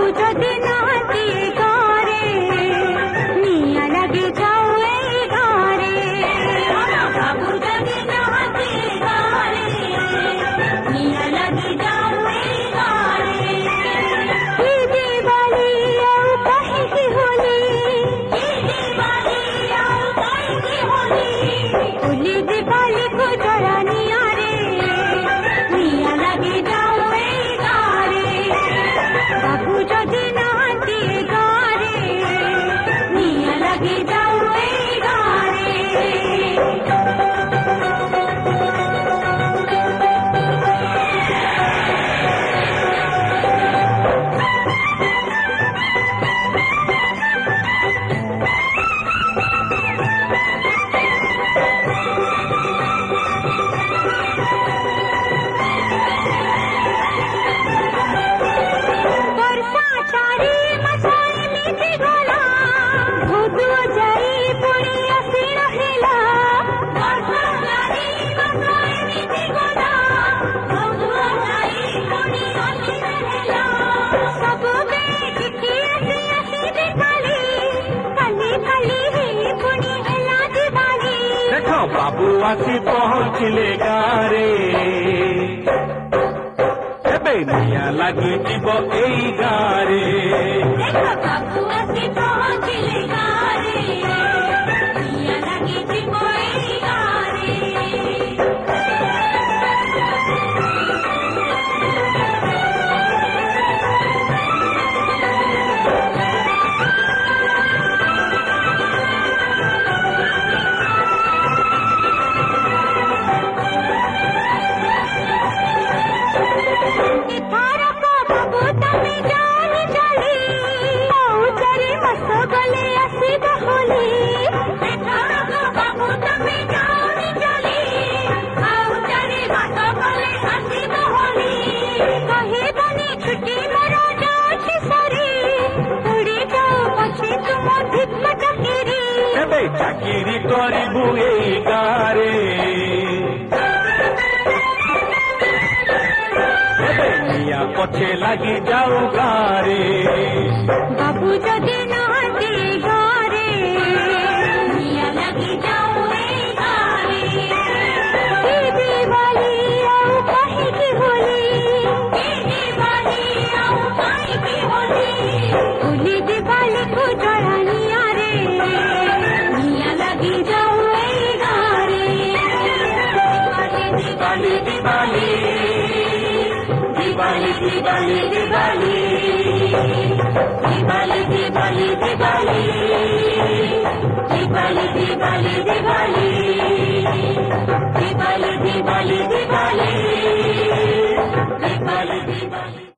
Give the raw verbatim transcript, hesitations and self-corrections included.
যদি নাচে গারে নিয়া লাগে যাও এই গারে বাবু যদি নাচে গারে নিয়া লাগে যাও এই গারে এই দিवाली आओ कहे की होली এই दिवाली आओ कहे की होली होली दिवाली को जरा निया रे निया लगे जाओ এই গারে বাবু যদি নাচে গারে নিয়া লাগে যাও এই গারে ବର୍ଷା ଚାରି ମାସରେ ମିଶିଗଲା ଭୋଦୁଅ ଯାଇ ପୁଣି ଆସି ରହିଲା ବର୍ଷା ଚାରି ମାସରେ ମିଶିଗଲା ଭୋଦୁଅ ଯାଇ ପୁଣି ଆସି ରହିଲା ସବୁବେଳେ ଚିଠି ଆସି ଆସିବେ କାଲି କାଲି କାଲି ହେଇ ପୁଣି ହେଲା ଦିବାଲି देख बाबू आसी पहुँचले गारे एबे निया लगी जीव एई गारे देखो बाबू आसी पहुँचले गारे निया लगे जीव एई गारे ଏଥରକ ବାବୁ ତମେ ଜାଣି ଚଳି ଆଉ ଚାରି ମାସ ଗଲେ ଆସିବ ହୋଲି ଏଥରକ ବାବୁ ତମେ ଜାଣି ଚଳି ଆଉ ଚାରି ମାସ ଗଲେ ଆସିବ ହୋଲି କହିବନି ଛୁଟି ମୋର ଯାଉଛି ସରି ଉଡ଼ି ଯାଉ ପଛେ ତୁମ ଧିକ ଚାକିରି एबे चाकिरी करिबु एई गारे एबे निया पछे लगी जाऊ गारे बाबू যদি নাচে গারে নিয়া লাগি যাও এই গারে এই দিवाली आओ कहे की होली এই दिवाली आओ कहे की होली होली दिवाली को जरा निया रे निया लगी जाओ এই গারে दिवाली दिवाली दिवाली दिवाली दिवाली दिवाली दिवाली दिवाली दिवाली दिवाली दिवाली दिवाली दिवाली दिवाली